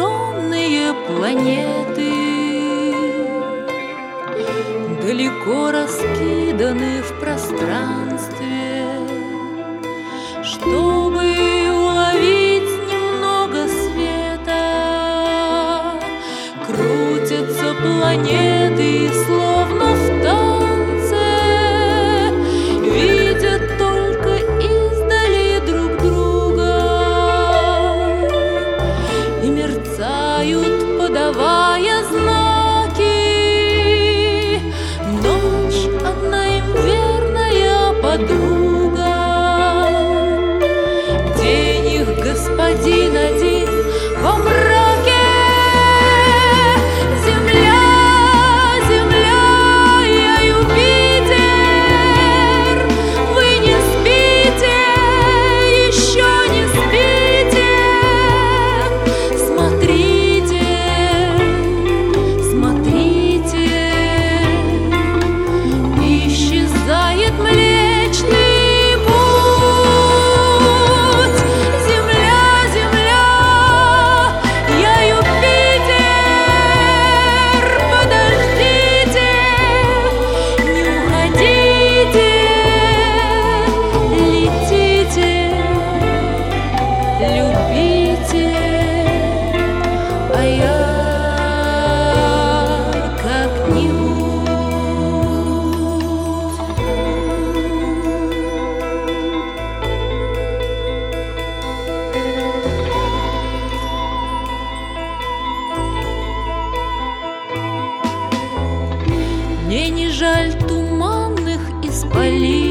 темные планеты далеко раскиданы в пространстве. Чтобы уловить немного света, крутятся планеты, словно в танце, видят только издали друг друга и мерцают, подавая знаки. Ночь одна им верная подруга, день их господин один во мраке. Земля, земля, я Юпитер, вы не спите, еще не спите. Смотрите, смотрите, исчезает Млечный Путь. Земля, земля, я Юпитер, подождите, не уходите, летите, любите, а я как-нибудь. Мне не жаль туманных исполин,